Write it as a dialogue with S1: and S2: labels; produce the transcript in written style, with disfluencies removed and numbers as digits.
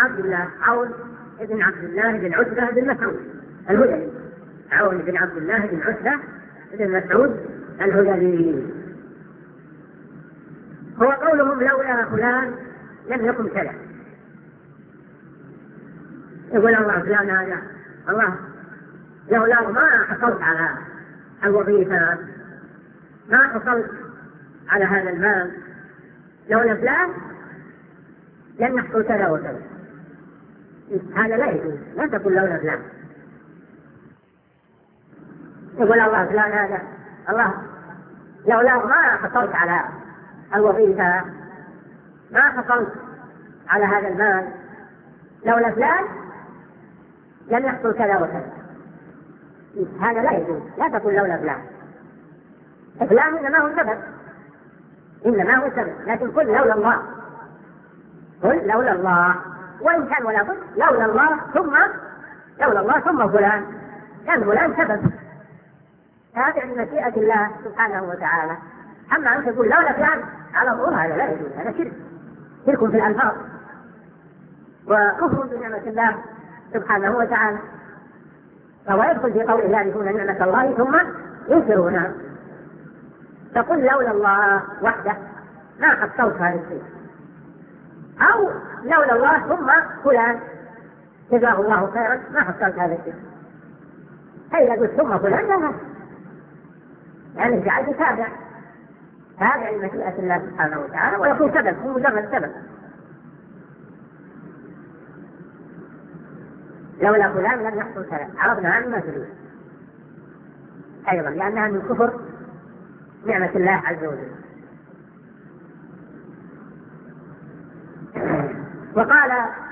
S1: عبد الله عون بن عبد الله بن عتبة بن مسعود الهذلي، عون بن عبد الله بن عتبة بن مسعود الهذلي. هو قولهم لولا فلان لم يكن كذا. يقول الله فلان هذا الله لولا ما حصلت على الوظيفة، ما حصلت على هذا المال، لولا فلان لن نحصل كذا وكذا. هذا لا يجوز، لا تقول لولا فلان. يقول الله فلان هذا الله لولا ما حصلت على الوظيفة، ما حصلت على هذا المال، لولا فلان لن يحصل كذا وكذا. هذا لا يجوز، لا تقول لولا فلان. فلان إنما هو السبب، إنما هو السبب، لكن قل لولا الله، قل لولا الله، وإن كان ولا بد لولا الله ثم فلان، كان فلان سبب. هذا من مشيئة الله سبحانه وتعالى. أما أن تقول لولا فلان على طول هذا لا يجوز، هذا شرك في الألفاظ وكفر بنعمة الله سبحانه وتعالى. فهو يدخل في قوله يعرفون نعمة الله ثم ينكرونها. تقول لولا الله وحده ما حصلت هذا الشيء، أو لولا الله ثم فلان جزاه الله خيرا ما حصلت هذا الشيء. فإذا قلت ثم فلان لا، يعني جعلت تابع لمشيئة الله سبحانه وتعالى، ويكون سبب، هو مجرد سبب. لولا فلان لم يحصل كذا، عرفنا عنه ما تريد أيضا، لأنها من كفر نعمة الله عز وجل. وقال